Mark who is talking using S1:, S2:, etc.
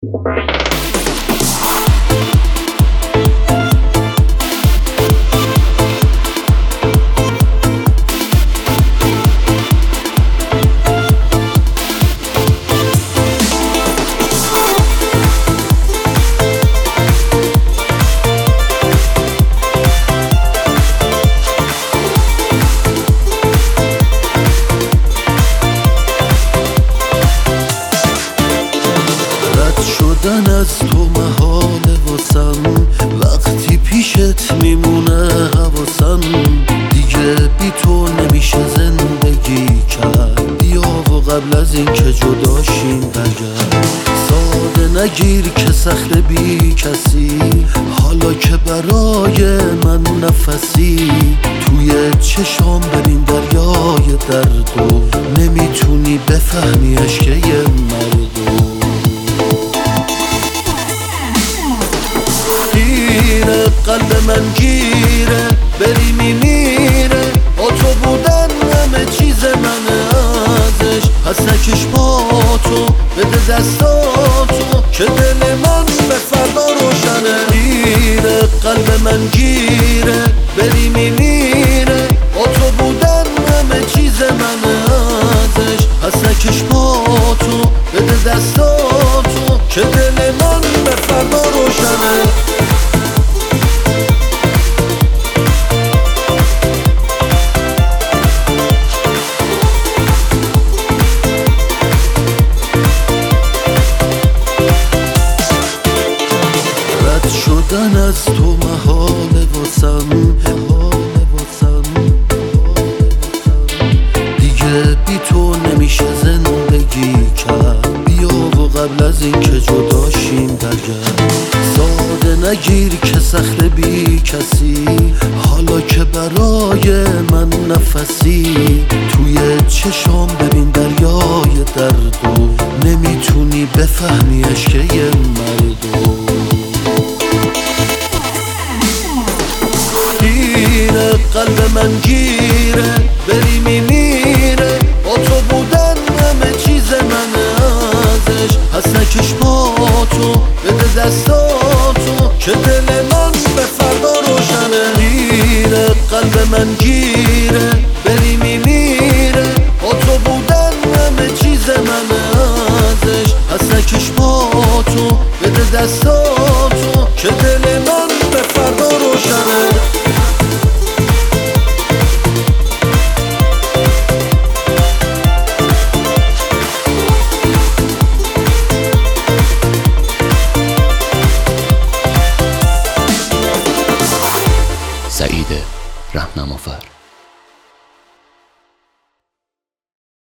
S1: شدن از تو محاله واسم، وقتی پیشت میمونه حواسم، دیگه بی تو نمیشه زندگی کرد. بیا و قبل از این که جداشیم برگرد، ساده نگیر که سخت بی کسی، حالا که برای من نفسی. توی چشام ببین دریای درد و نمیتونی بفهمی عشق مردو. قلب من گیره بری میمیره، با تو بودن همه چیز منه ازش. پس نکش با تو بده دستاتو که دل من به فردا روشنه. گیره قلب من گیره بری میمیره، با تو بودن همه چیز منه ازش. پس نکش با تو بده دستاتو که دل من به فردا روشنه. شدن از تو محاله واسم، دیگه بی تو نمیشه زندگی کرد. بیا و قبل از این که جداشیم برگرد، ساده نگیر که سخت بی کسی، حالا که برای من نفسی. توی چشام ببین دریای درد و نمیتونی بفهمی عشق مردو. قلب من گیره بری میمیره، با تو بودن همه چیز منه ازش. پس نکش با تو بده دستاتو که دل من به فردا روشنه. گیره قلب من گیره بری میمیره، با تو بودن همه چیز منه ازش. پس نکش با تو بده دستاتو که دل من به فردا روشنه.
S2: سعید رهنمافر.